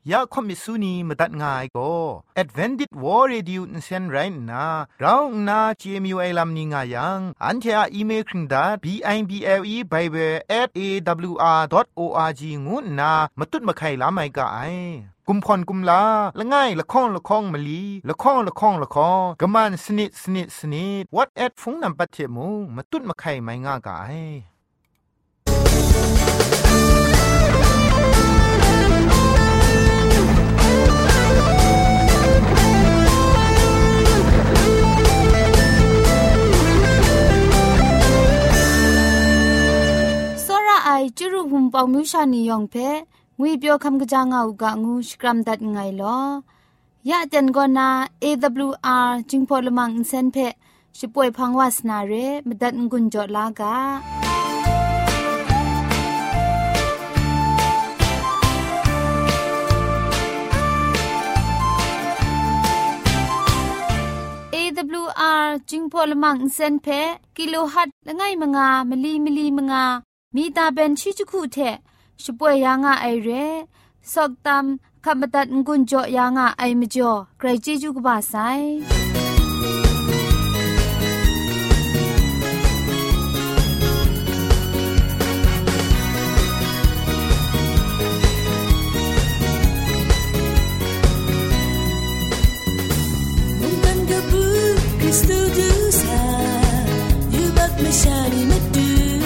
ยาคอมิสุนีมตัดง่ายก็ Advented War Radio นเซนไรนะเราหน้า GMU ไอลัมนิงายังอันเทออีเมลคิงดา bible@awr.org งูนะมาตุ้ดมาไข่ลาไม่กะไอกุมพรกุมลาละง่ายละข้องละข้องมะลีละข้องละข้องละข้องกะมันสนิดสนิดสนิด what at ฟงนำปัจเจมูมาตุ้ดมาไข่ไม่ง่ากะไอไอจุรุภุมปองมิวชานียองเพงุยเปียวคำกะจางเอากะงูสกรัมดัดไงลอยะเจนกอนา AWR จิงพอลมังอินเซนเพช่วยพังวาสนาเรมดัดงุนจอลากาAWR จิงพอลมังอินเซนเพกิโลฮัดละไงมงามะลีมะลีมงามีตาเป็นชิจุคุเทช่วยยางาไอเรซอกตามคำบัดงุนจ่อยางาไอมจ่อใครจิจุกบาไซมุงกันกับบุคริสตูดูซายูบักไม่ชาลีมัดดู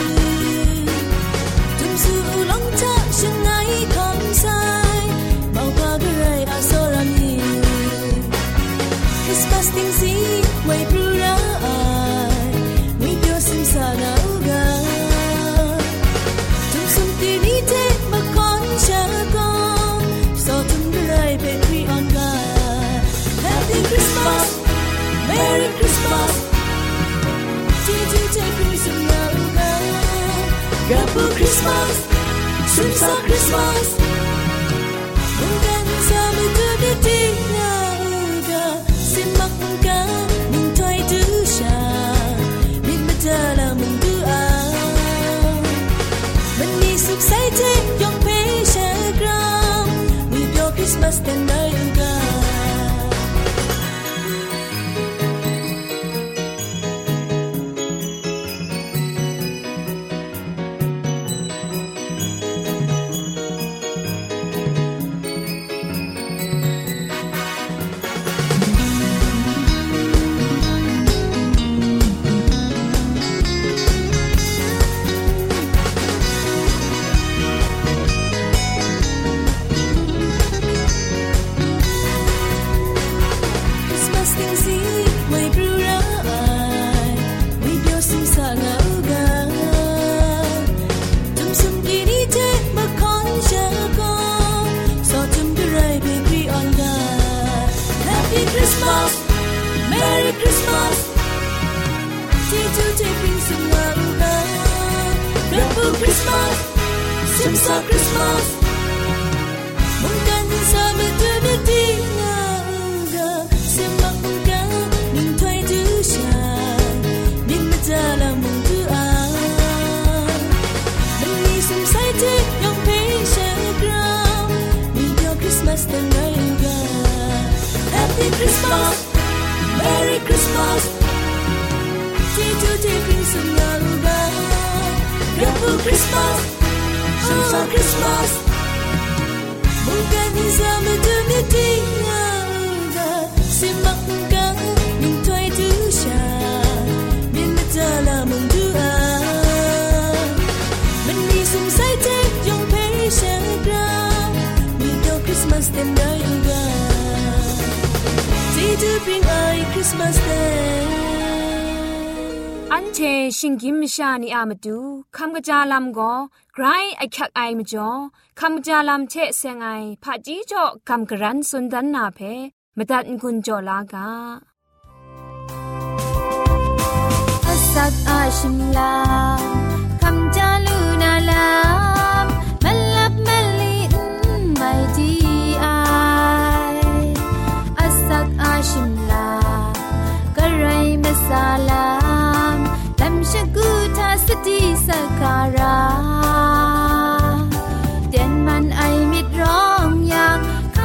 Christmas, Since our Christmas, Mungkin sama tu dia ga, simak mungkin mintai dusha, min berjala mendua, menisuk saja yang peshagram, with your Christmas dan juga. Christmas, Since our Christmas, Mungkin sama tu dia ga, simak mungkin mintai dusha, min berjala mendua, menisuk saja yang peshagram, with your Christmas dan juga. Happy Christmas, Merry Christmas, Tiada tiada semua. Happy Christmas, Since our Christmas, Mungkin sama dunia tinggal, simak mungkin mintai dusha, min berjala mendua, menisuk saja yang peshagram, with your Christmas dan juga. Tiada bring I Christmas Day.อันเชชิงกิมชานีอามาดูคำกระจาลำก็ไกรไอคักไอมาจ่อคำกระจาลำเชเซงไอผาจีจ่อคำกระรันสุนดันนาเพมาตัดกุญจ่อลากาอัสักอาชิมลาคำจาลูนาลามมันลับมันลีไม่ดีไออัสักอาชิมลากระไรมาซาลาชกูทาสติสักการะเด่นมันไอมิดร้องอย่างค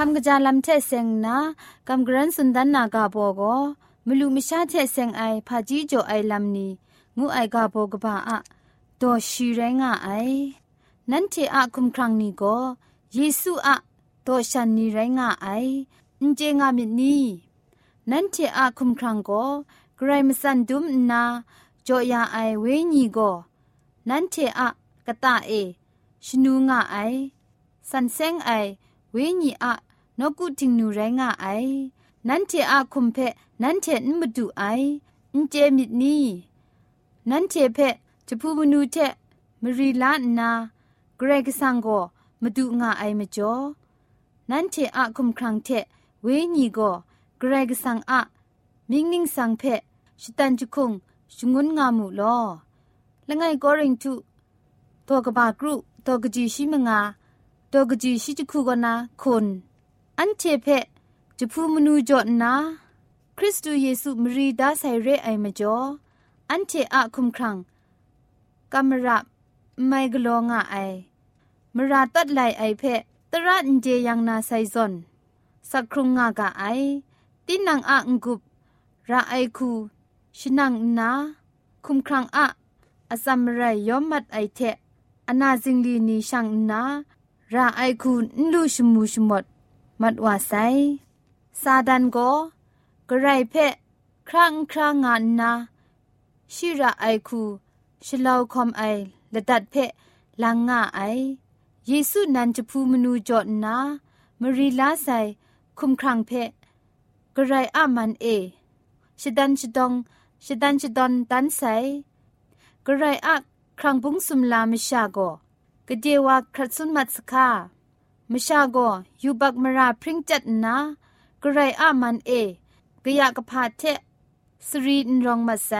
ำกะจาลำเทเซงนะกำกรันสุนดันนากาโบโกมลูมิชาเทเซงไอพาจีโจไอลำนี้งูไอกาโบกบาอะโดชีเรงะไอนันเทอะคุมครังนี้โกเยซูอะโดชันนีเรงะไออินเจงามินีนันเทอะคุมครังโกไกรมสันดุมนาโจยาไอเวญีโกนันเทอะกะตะเอชนูงะไอสันเซงไอเวญีอะนกุติงนูเรงะไอนันเทอะคุมเพนันเทนมดุไออินเจมินีนันเทเพจะพูมนูเทมรีลานาเกรกซังโกมดุงะไอมจ่อนันเทอะคุมครังเทเวญีโกเกรกซังอะมิงนิงสังเพชิตันจุคุงชงุนงามุลอละไงกอริงทุตอกบากรุตอกจีชิมงาตอกจีชิจุคุกนาคนอันเทเพจะพูมนูจอนาคริสตูเยซูมรีดาไซเรไอมจ่ออันเทอะคุมครังกัมระไมกลองะไอมราตัดไลไอเพตระอินเจยังนาไซซอนสักครุงงากะไอตินังอะงกุบระไอคูชินังนาคุมครังอะอสัมไรยอมมัดไอเทอนาซิงลีนีชังนาระไอคูนลูชมูชมดมัดวาไซซาดันโกกระไรเพครั้งงานนาชิระไอคูชลาวคอมไอละดัดเพลังงะไอเยซูนันจะพูมนูจอดนามรีลาไซคุมครังเพกระไรอะมันเอชดันชดอนตันไซกระไรอะครังบุงสุมลามชาโกกะเดวาครัดสุนมัดสคามชาโกยูบักมราพริ้งจัดนากระไรอะมันเอกะยะกะพาเทสรีนรองมัดไซ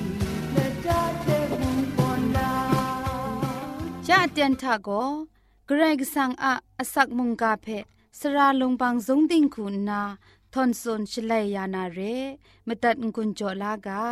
เตียนทาโกกเกรกสังอะอสักมุงกาเพสระลงบางสงติงคุณนาทอนซนชลัยยานาเรมตัดกุญจลากา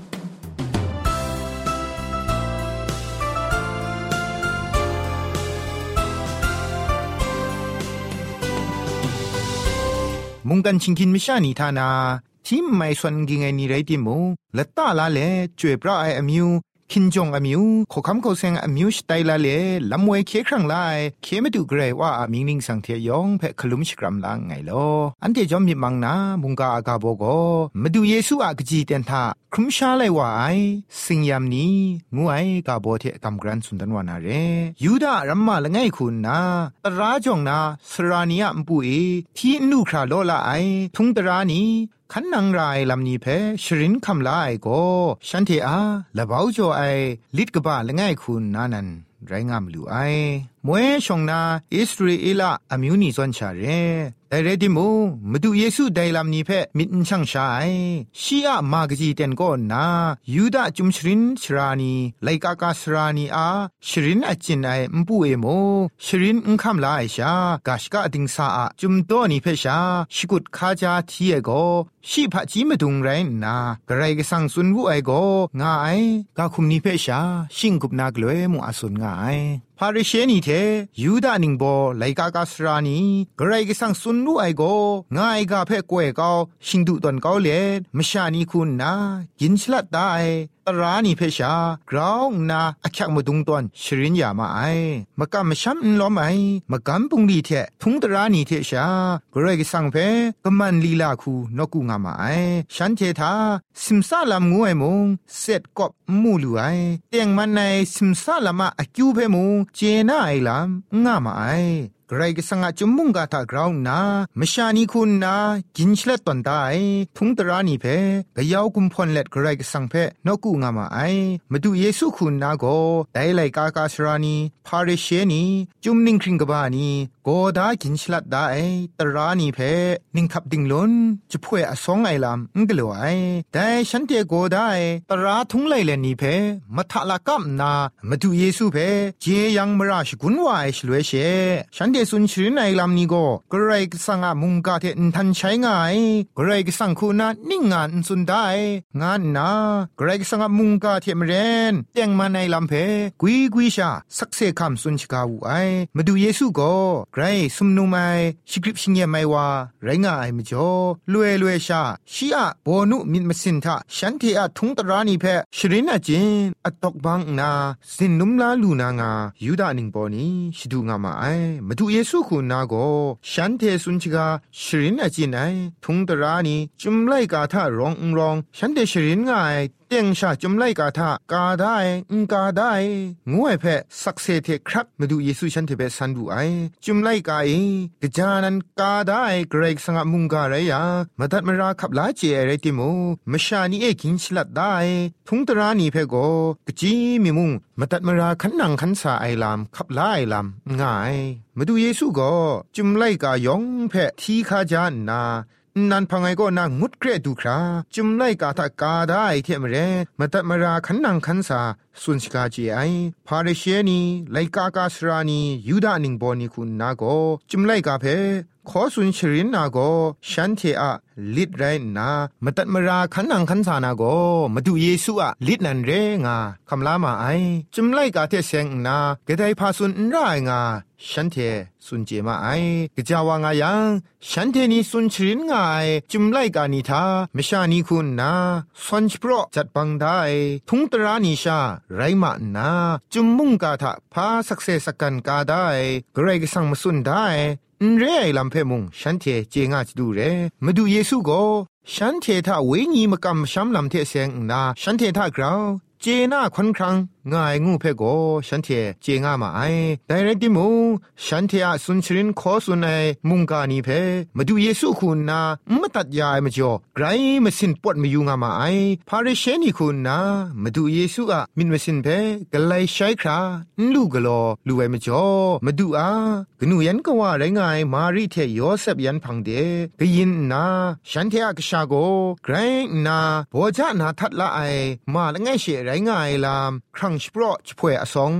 มุงกันชิงกินมิชานีทานาที่ไม่ส่วนกิงไงนี่ไรติมูละตาละเลจวยพระไออมิวคินจงอมิวขคำเขาเซงอมิวสไตละเลลำมวยเคครั้งไลเคไม่ดูเกรว่ามิงนิงสังเทียยองเพคลุมชกรัมลังไงลออันเดจอมมีมังนามุงกาอากาโบโกมาดูเยซูอากจีเตนทาครุมชาเลยว่าไอสิงยามนี้งูไอกาโบเทกำกรันสุนทรวานาเรยูดารัมมาละไงคุณนาตราจงนาสรานียมปุเอที่นูคราโลละไอทุงตรานีขันนางรายลำนี้เพชรินคำลาไอโกฉันเทอาละบ่าวจ่อไอลิดกบ้าละไงคุณนานันไรงามลูไอมวยชงนาอิสราเอลอมิวนิซอนชาเรแต่เรดิมูมาดูเยซูไดลำนี้เพมินช่างชายชีอะมากจีเตนก็นายูดาจุมชรินชรานีไลกากาสรานีอาชรินอจินไอมปูเอโมชรินคำลาไอชากาชกาดิงซาอะจุมโตนีเพชาชิกุดคาจาทีเอโกชีพะจีมาดุงไรนากระไรก็สั่งสุนวุไอโกงาไอกาคุมนีเพชาชิงกุบนากลวยมุอาสุนงาไอพาริเชนีเทยูดานิงโบไลกากาสรานีกระไรก็สั่งสุนวุไอโกงาไอกาเพกวยเกาชิงดุตอนเกาเลมชานีคุณนากินฉลัดได้ตรานีเพชากราวนาอักขมดุงตอนชรินยามาไอมะกำมช้ำล้อมไอมะกำปุงดีเททุงตรานีเทชากระไรก็สั่งเพกมันลีลาคูนกูงามาไอฉันเทธาสิมซาลามงูไอมงเสร็จกบมูลูไอเตียงมันในสิมซาลามาอคิวเพมงเจน่าไอลามงามาไอใครก็สังอาจุมุงกาตากราวนาไม่ชานีคุณนากินเชลตอนได้ทุงตรานีเพกะยาวกุมพลเล็ดใครก็สังเพนกูงามาไอมาดูเยซูคุณนาโกได้ไลกากาสรานีพาริเชนีจุมนิงคริงกบานีโกดากินฉลัดได้ตรานีเพนิงขับดิงล้นจะพ่วยอสองไอลำกลัวไอแต่ฉันเตโกได้ตราทุงไลเลนีเพมัทละกัมนามาดูเยซูเพเจยังมราชกุนวายชลวยเชฉันเตสุนชรินไอลำนี้โกกระไรก็สังอามุงกาเทนทันใช้ง่ายกระไรก็สังคูนานิ่งงานสุนได้งานนากระไรก็สังอามุงกาเทมเรนเตียงมาในลำเพกุยกุยชาสักเซคำสุนชกาวูไอมาดูเยซูโกไกรสุมนุไมชิกริปชิงเยไมวาไรงาไอมจ่อลุเอลุเอชาชีอะโบนุมิดมสินทะฉันเทอะทุงตรานีเพชรินอะจินอะตอกบังนาสินนุมลาลูนางายูดานิงปอนีชิดูงามาไอมาดูเยซูคุณนาโกฉันเทสุนชิกาชรินอะจินไอทุงตรานีจุมไลกาทะรองฉันเทชรินงาไอเตียงชาจุมไลกาทะกาได้กาได้งวยเพสักเซเทครับมาดูเยซูฉันเทเปสันดูไอจุมไลกาเอกจานันกาได้เกรกสังมุงกาไรยามาตัดมาราขับลาเจไรติโมมชานีเอกินฉลัดได้ทุงตรานีเพโกกจีมีมุงมาตัดมาราขันนังขันสาไอลามขับลาไอลามง่ายมาดูเยซูก็จุมไลกายองเพทีคาจานนานันพังไงก็นางมุดเกรดูคราจุมไลกาตากาได้เทมเรมาตัดมาราขันนังขันสาสุนสกาจีไอพาริเชนีไลกากาสรานียูดานิงบอนีคุณนาโกจุมไลกาเพขอสุนชรินนาโกฉันเทอะลิดไรนามาตัดมาราขันนังขันสานาโกมาดูเยซูอะลิดนันเรงาคำลามาไอจุมไลกาเทเซงนากระไดพาสุนไรางาฉันเทสุนเจมาไอกะจาวางายังฉันเทนีสุนชรินงาไอจุมไลกานีทามชานีคุณนาสวนชโปรจัดบังได้ทุงตรานีชาไรมานาจุมมุงกาทะพาสักเซสักกันกาได้กระไรก็สั่งมาสุนได้เรไอลำเพมุงฉันเทเจงาจดูเรมาดูเยซูโกฉันเททะเวญีมกำช้ำลำเทเซงนาฉันเททะกราวเจน่าควันครังง่ายงูเพโกฉันเทเจงามาไอแต่เรติมูฉันเทอะสุนชรินขอสุนไอมุงกานีเพมาดูเยซูคุณนาไม่ตัดยายมาจ่อไกรมาสินปวดมาอยู่งามาไอพาริเชนีคุณนามาดูเยซูอะมินมาสินเพกไลใช้คราลูกลอลูไอมาจ่อมาดูอากนูยันก็ว่าไรง่ายมารีเทโยเซฟยันพังเดกยินนาฉันเทอะกชาโกไกรนาโบจานาทัดละไอมาละไงเชไรง่ายลามครั้งชโปรชป่วยอสอง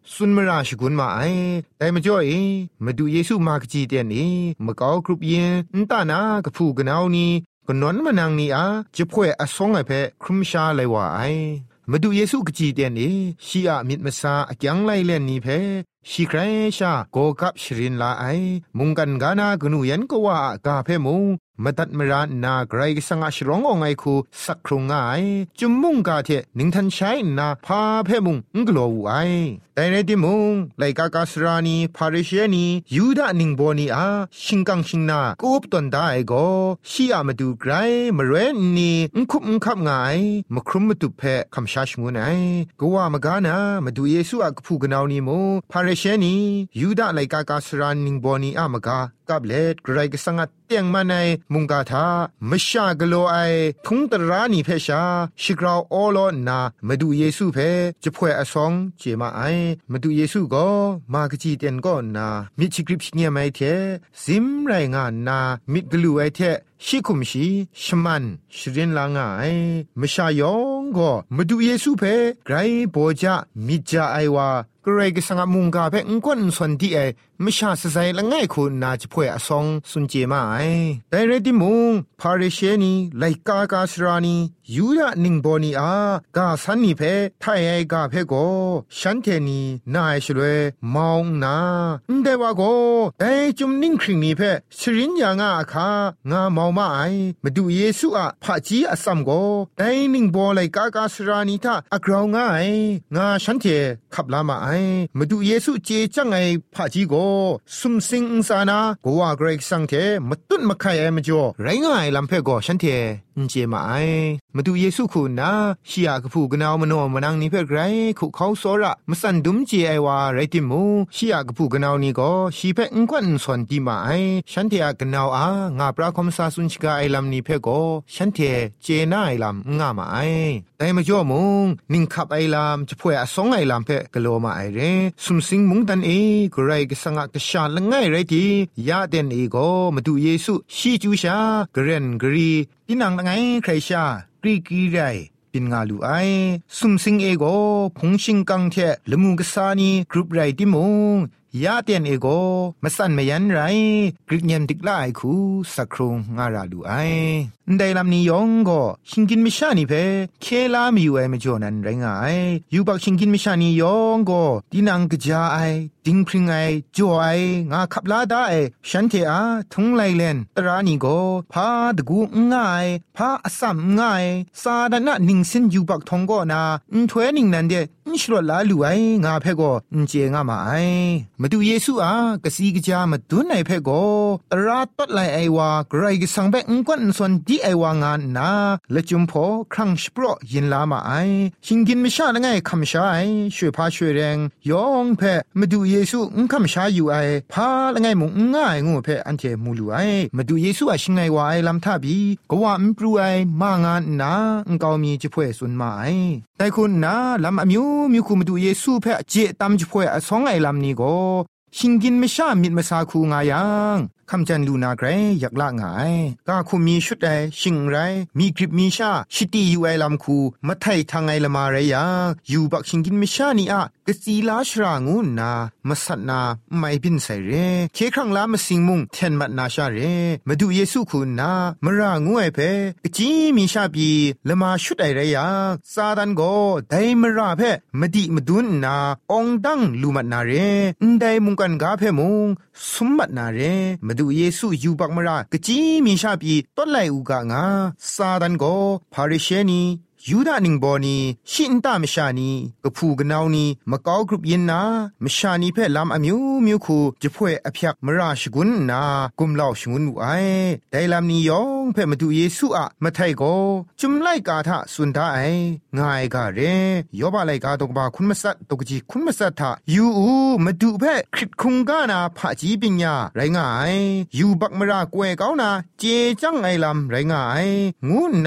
สุนมราชกุนมาไอแต่มาจ่อมาดูเยซูมากจีเตียนมะกอกรุปยินตานากะพูกะนาวนีกนนมนังนีอาจะพ่วยอสงไอเพครุมชาไลว่าไอมาดูเยซูกจีเตียนชีอามิดมะซาอะยังไลเล่นนีเพชีใครชาโกกับชรินลาไอมุงกันกานากนูยันก็ว่ากาเพมุงมาตัดมรานนาไกรกสังอาชร้ององไอคูสักครุงไอจุมมุงกาเทนิงทันใช้นาพาเพมุงงกลัวไอแต่ในที่มุงไลกากาสรานีพาริเชนียูดานิงโบนีอาชิงกังชิงนากูปตันได้ก็ชีอามาดูไกรมเรนนีคุบขับไงมาครุมมาตุเพคำชาชงวนไอก็ว่ามากานามาดูเยซูอักพูกนาวนีโมพาริเชนียูดาไลกากาสรานิงโบนีอามากากับเลดไกรกสังอาเตียงมาในมุงกาทามชากโลไอทุงตรานีเพชาชิกราวอโลนามาดูเยซูเพจะพ่วยอสองเจมาไอมาดูเยซูก็มากจีเตียนก็นามิชิกริปเงียไม่เทซิมไรงานนามิกลูไอเทชิคุมชีชมันชรินลางไอมชายองก็มาดูเยซูเพไกรโบจามิจาไอวากรกสังมุงกาเพงกวนส่วนที่ไอมชาสไซละง่ายคุณนาจะพ่วยอสองสุนเจมาไอแต่เรดิมุงพาริเชนีไลกากาสรานียูดานิงโบนีอากาสันนีเพไทยไอกาเพโกฉันเทนีนายชลวยมองนาเดวาโกแต่จุมนิ่งคริงนีเพชรินยางอาคางาเมามาไอมาดูเยซูอะพะจีอสัมโกแต่นิงโบไลกากาสรานีทาอักราวง่ายงาฉันเทขับลามาไอมาดูเยซูเจจังไอพะจีโกสุมสิงอุสานาโกวาเกรกสังเทมาตุนมาไข่ไอมาจ่อไรง่ายลำเพโกฉันเทเจมาไอมาดูเยซูคุณนะชียากพูกนาวมโนมนังนี่เพ่ไกรคุเขาโซระมาสันดุมเจไอวาไรติมูชียากพูกนาวนี่ก็ชีเพ่งกวนส่วนดีมาไอฉันเทกนาวงาปราคมซาสุนชิกาไอลำนี่เพ่ก็ฉันเทเจน่าไอลำงามาไอแต่มาจ่อมุงนิงขับไอลำจะพ่วยอสงไอลำเพ่กโลมาไอเรสุมสิงมุงตันกไรกสังกชาลง่ายไรทียาเดนก็มาดูเยซูชีจูชากเรนกรีดินังไงใครชากรีกีไรปินงาลูไอสุมสิงโกพงชิงกังเทละมูกษานีกรุปไรติมงยาเตียนโกมาสั่นมายันไรกริกเนียมติกลายคูสักครงงาราลูไอได้ลำนี้ยองก็ชิงกินมิชานีเพเคลามีอยู่ไอไม่จอนันไรงายอยู่บักชิงกินมิชานียองก็ดินังกะจาไอดิงพริงไอจ่อไองาขับลาได้ฉันเทอาทุงไลเลนตรานีก็พาตะกูง่ายพาอสัมง่ายซาดานะนิงสินอยู่บักทองก็นาถวยนิงนันเดชลลาลูไองาเพก็เจงามาไอมาดูเยซูกะซีกะจามาตุนไอเพก็ตราตัดไลไอวาไกรกะสังเบงกวนส่วนดีไอวางานนาละจุมพอครั้งสปรยินลามาไอชิงกินไม่ชาละไงคำชาไอช่วยพาช่วยแรงยองเพมาดูเยซูคำชาอยู่ไอพาละไงมุงง่ายงูเพอันเทมูลูไอมาดูเยซูชิงไงวาไอลำท่าบีก็ว่าปรูไอมางานนาก็มีจะพ่วยสุนมาไอแต่คุณนาลำมิวคุมาดูเยซูเพเจตามจะพ่วยสองไอลำนี้ก็ชิงกินไม่ชามิดมาซาคูงายังคำจันลูนาไกรอยากละง่ายกาคุมีชุดใดชิงไรมีกริบมีชาชิตีอยู่ไอลำคูมาไทยทางไอละมาไรยังอยู่บักชิงกินไม่ชานี่กสีลาชรางูนามาสัตนาไม่บินใส่เรเคครั้งลามาสิงมุงเทนมัดนาชาเรมาดูเยซูคุณนามรางูไอเพกจีมีชาบีละมาชุดไอไรยังซาดันโกไดมราเพมาดีมาดุนนาองดังลูมัดนาเรไดมุงกันกาเพมุงสมบัตินาเรมาดูเยซูอยู่บักมรากจีมีชาบีต้นไลอูกางาซาดันโกพาริเชนียูดานิงบอนีชินตามชานีกะพูกะนาวนีมะกอกรุปยินนามชานีเพลำอมิวมิวคูจะพ่วยอพยักมราชกุนนากุมเหล่าชงุนไอได้ลำนี้ยองเพมาดูเยซูมาไทยโกจุมไลกาทะสุนทาไอง่ายกาเรยอบาไลกาตกบาคุณมัสัตตกจีคุณมัสัตทะยูมาดูเพคริตคุงกานาผาจีปิญญาไรง่ายยูบักมรากวยเกานาเจจังไอลำไรง่ายงูนา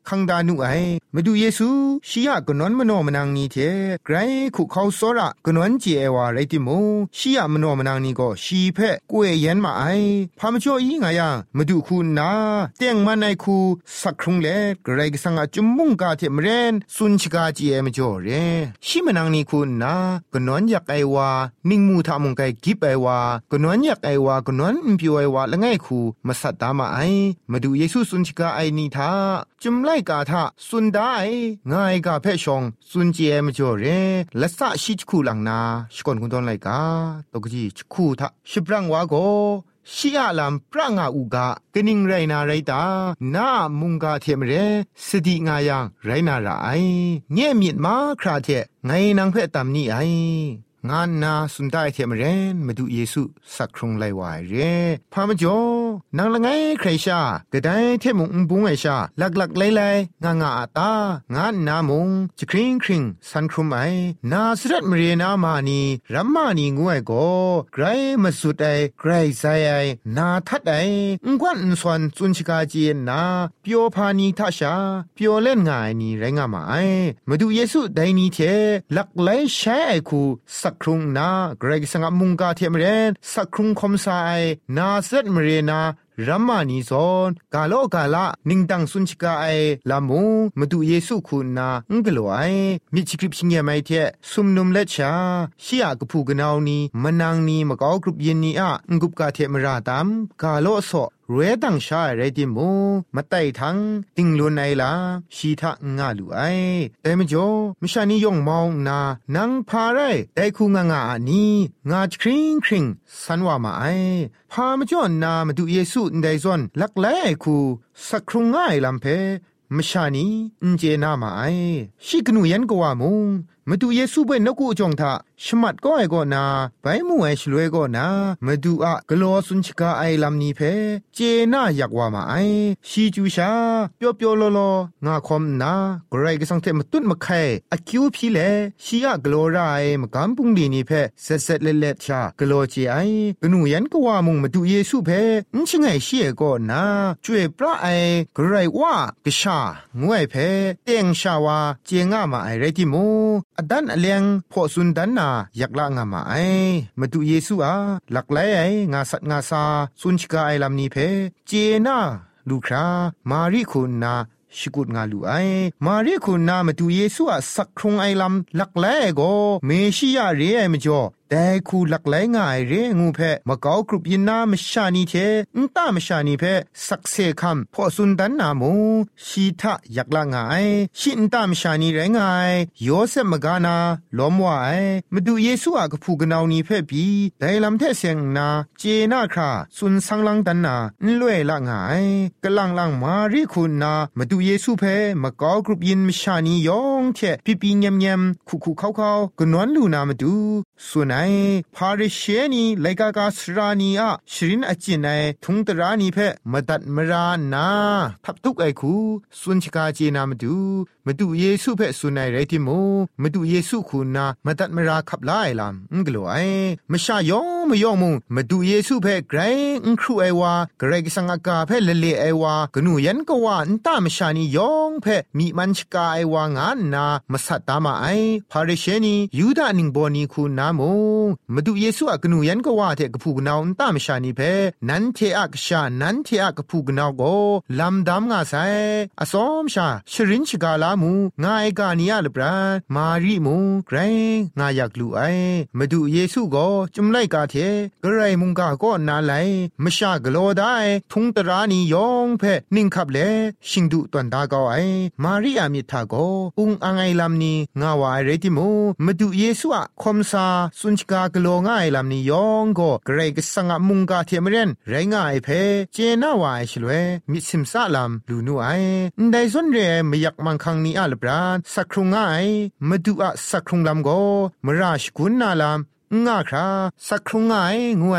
คังดานุไอมาดูเยซูชียกนนมโนมนางนี้เทไกรขุเขาโซระกนนเจเอวาไรติโมชียมโนมนางนี้ก็ชีเพกวยเย็นมาไอพามจ่ออีงายังมาดูคูนาเตียงมันไอคูสักครุงเล็กไรก็สังอาจุมุงกาเทมเรนสุนชิกาเจเอมจ่อเรชีมนางนี้คูนากนนอยากไอวานิงมูทามุงไกกิบไอวากนนอยากไอวากนนอิมพิวไอวาละไงคูมาสัตตามาไอมาดูเยซูสุนชิกาไอนีทาจุมไลกาทาสุนได้ง่ายกาเพชองสุนเจมจ่อเรละสะชิจคูหลังนาชกอนกุนตอนไลกาตกจีชคูทาชิบรังวาโกชีอาลัมปรางาอูกากนิงไรนาไรตานามุงกาเทมเรสติงายังไรนาไรเงี้ยมีดมาคราเทไงนางเพตามนี่ไองานนาสุนได้เทมเรนมาดูเยซูสักครุงไลวายเรพามจ่อนางละไงใครชากระไดเทมุงบุงไอชาลักไลงางาตางานนามุงจะคริงสันครุมไอนาสรัดมเรนามานีรัมมานีงวยโกไกรมาสุดไอไกรไซไอนาทัดไอกวนสวนจุนชิกาจีนาเปียวพานีทัชาเปียวเล่นงายนีไรงามาไอมาดูเยซูไดนีเทลักไลใช้ไอคูสักครุงนาเกรกสังมุงกาเทมเรนสักครุงคมสายนาเซตมเรนารัมมานีซอนกาโลกาละนิงตังสุนชิกาไอลามูมาดูเยซูคุณนาอุงกโลไอมิจิกริปชิงเงไมเทซุมนุมเลชาชียากะพูกนาวนีมนางนีมะกอกรุปเยนนีอะงกุปกาเทมราตามกาโลโซเรตังชาไรติมูมาไต่ทังติงลุนไอลาชีทะงาลูไอแต่มจ่อมิชานิยงมองนานังพาไรไดคูงางานีงาคริงสันวามาไอพามจ่อนามาดูเยซูไดซอนลักไลคูสักครุงง่ายลำเพมชานีอินเจนามาไอชิกนูยันกว่ามุงมาดูเยซูเบนนกูจงทาชมัดก็ไอก็นาไปมูไอชลวยก็นามาดูอะกลัวสุนชิกาไอลำนี้เพเจน่าอยากว่ามาไอชีจูชาเปียวโลงาคอมนากรก็สังเทมาตุ้นมาไข่อคิวพี่เลชีอะกลัวไรมากำปุงดีนี่เพเสร็จเล็ดชากลัวเจไอกนูยันก็ว่ามุงมาดูเยซูเพนชิงไอเชียก็นาช่วยพระไอกรว่ากชางวยเพเตียงชาวาเจงามาไอไรติโมอดันอเลียงพอสุนดันนาอยากละงามาไอมาดูเยซูอาหลักไลไองาสัตงาซาสุนชิกาไอลำนี้เพเจนาลูครามาริคุณนาชิกุดงาลูไอมาริคุณนามาดูเยซูอาสักครุงไอลำหลักไลโกเมชิยาเรไอมจ่อแต่คูหลักไลง่ายเรงูเพมะกาวกรุบยินนามชานีเทนตามชานีเพสักเซคัมพอสุนดันนามูชีทะอยากละง่ายชินตามชานีไรงายโยเซมกานาล้อมว่าไอมาดูเยซูอากพูกนาวนี้เพบีได้ลำเทเสียงนาเจนาคราสุนสังลังดันนาล่วยละง่ายกะลังมาริคุณนามาดูเยซูเพมะกาวกรุบยินมชานียองเทปีเงียมคุเขากนวนลูนามาดูสุนัยพาริเชนีไลกากาสรานีอะชรินอจินไอทุงตรานีเพมดัดมรานาทับทุกไอคูสุนชิกาเจนามาดูเยซูเพสุนัยไรติโมมาดูเยซูคูนามดัดมราขับไล่ลำกลัวไอมชายองมยองมุงมาดูเยซูเพไกรครูไอวาไกรกสังอากาเพเลไอวากนูยันกว่าอันตามชานียองเพมีมันชกาไอวางานนามาสัตตามาไอพาริเชนียูดานิงบอนีคูนาโมมาดูเยซูอกนูยันก็ว่าเทกพูกนาวตามชานีเพนันเทอักชานันเทอักพูกนาวโกลำดำงาไซอสอมชาชรินชกาลามูงาไอกานียาลบรามารีมูไกรงาอยากลูไอมาดูเยซูก็จุมไลกาเทกระไรมุงกาก็นาไลมชากโลได้ทุงตรานียองเพนิ่งขับเลชิงดุตันดาเกาไอมารีอามิทาโกอุงอังไอลำนี้งาวายเรติมูมาดูเยซูอะคมซาสุนชกากโลง่ายลำนี้ยองก็เกรกสังะมุงกาเทมเรนไรงายเพเจน่าวายชลเวมิสิมซาลำลูนูไอได้ส่วนเรไม่อยากมังคังนี้อัลบรานสักครุงง่ายมาดูอะสักครุงลำก็มราชกุนนาลำง่าคราสักครุงง่ายงวย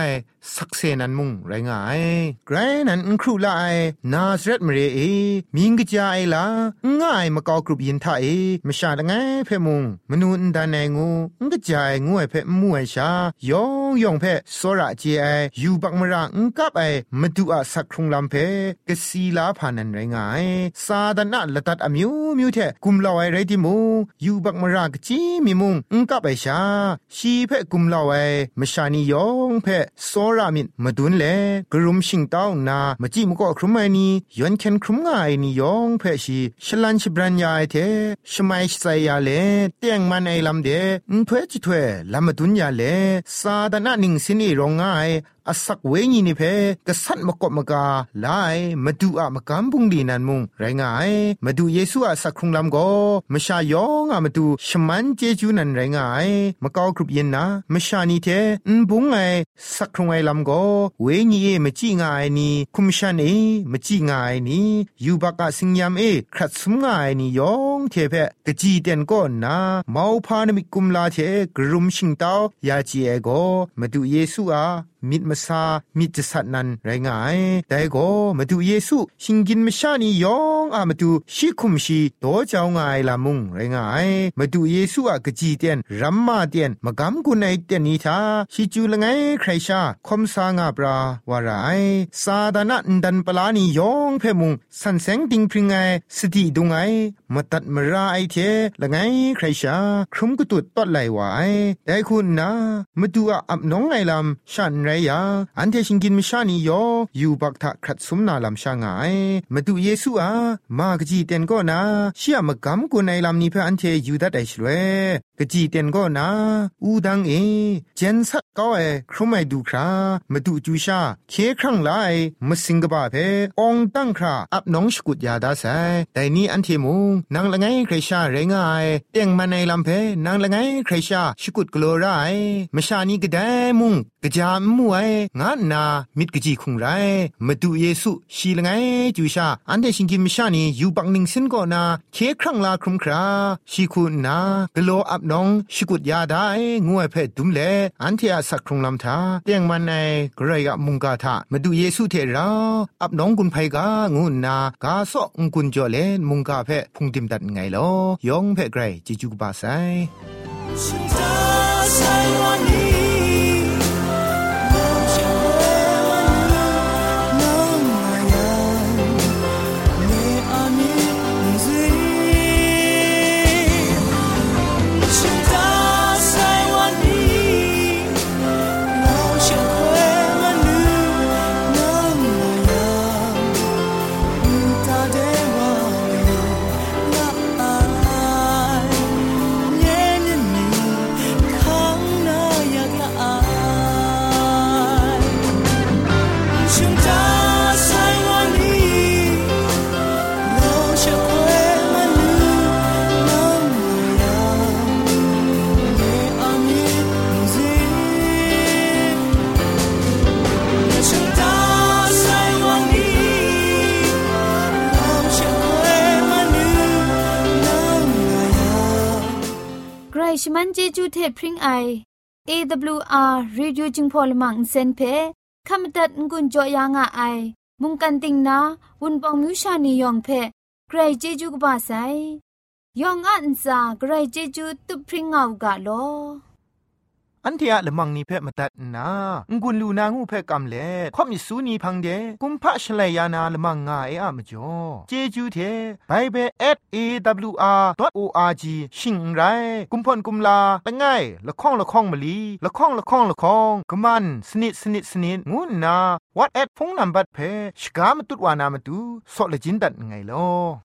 สักเซนันมุงไรงายไกรนันครูละไอนาซเรตมเรเอมิงกะจาไอลาง่ายมะกอกรุบยินทาเอมชาละไงเพ่มุงมนูนดานไองูกะจายงูไอเพ่มูไอชายองยองเพ่โซระเจไอยูบักมระกับไอมะดูอะสักครุงลำเพ่กะซีลาพานันไรงายซาดานะละตัดอะมิวมิวเทกุมลาวไอไรติมูยูบักมระกะจีมิมุงกับไอชาชีเพ่กุมลาวไอมชานียองเพ่โซระมิมะดุนเลกรุมชิงตาวนามาจิมก็ครุมไอนีย้อนเข็นครุมง่ายนียองเพ่ชีฉลันฉบรัญญาไอเทชมัยไซยาเลเตียงมันไอลำเดถ้วยจิถ้วยลำมะดุนยาเลซาดานะนิงสินีรองง่ายอาศักเวงีนี่เพกษัตริย์มกบมกาลายมาดูอะมกำบุงดีนันมุงไรงายมาดูเยซูอาศักครุงลำโกมชายองอะมาดูชมันเจจูนันไรงายมกาวกรุบเย็นนะมชานีเทบุงไอสักครุงไอลำโกเวงีเอมจีงายนี่คุมชันเอมจีงายนี่ยูบักอะสิงยามเอครัดสมงายนี่ยองเทเพกจีเต็นก็นะมาวพานมิกุมลาเทกรุมชิงตาวยาจีเอโกมาดูเยซูอามิดมาซามิดจะสัตนันไรงายแต่ก็มาดูเยซูชิงกินมชานียองอามาดูชิคุมชีโตเจ้าง่ายละมุงไรงายมาดูเยซูอะกจีเตียนรัมมาเตียนมากำกุนไอเตียนนี้ทาชิจูละไงใครชาคมสางาปราวารายซาดานะดันปลานียองเพ่มุงสันแสงติงพริงไงสติดุงไงมาตัดมราไอเทละไงใครชาครุมกุตุดตอดไหลวายแต่คุณนะมาดูอะอับน้องไอลำฉันไรยาอันเทชิงกินมิชานีโยยูบักทะครัดสมนาลำชางายมาดูเยซูอามากจีเต็นก็นะเชื่อมกำกุนไอลำนี้เพื่ออันเทยูดัดไอชเวกจีเต็นก็นะอูดังเอเจนสักก็เอครุมไอดูครามาดูจูชาเคครั้งไลมาสิงกบาเพองตั้งคราอับน้องสกุดยาดาไซแต่นี้อันเทมุงนางละไงใครชาเรงายเตียงมันไอลำเพนางละไงใครชาสกุดกลัวไรมชานีก็ได้มุงกะจามมวยงานนามิดกะจีคุงไรมาดูเยซูชีละไงจูชาอันเดชิงกิมชานีอยู่บังนิงสินก็นาเคครั้งลาครุมคราชีคุณนากะโลอับน้องสกุดยาได้งวยเพดุมเลอันเทียสักครุงลำทาเตียงมันในกระยะมุงกาทามาดูเยซูเทราอับน้องกุนไพกางุนนากาซอกกุนจ่อเลมุงกาเพพุงติมตัดไงลอยองเพไกรจิจุกบาไซฉันจะใส่วันนี้ชมันเจจูเทพริงไอ AWR Radio จึงพอลมังเซนเพขมตัดงุนจอยางอ้ายมุงกันติงนาวุนปองมิวชานียองเพไกรเจจูกบาไซยองอันซาไกรเจจูตุพริงเอากาโลอันเทียละมังนิเพ่มาตัดนางุนลูนางูเพ่กำเล่ข่อมิสูนีพังเดกุมพะชเลยานาละมังงาเออะมจ่อเจจูเทไบเบิล@awr.org ชิงไรกุมพ่นกุมลาละง่ายละข้องละข้องมะลีละข้องละข้องละข้องกะมันสนิดสนิดสนิดงูนา WhatsApp พงนัมบัดเพ่ชกามตุดวานามตุซอเลจินดัดไงลอ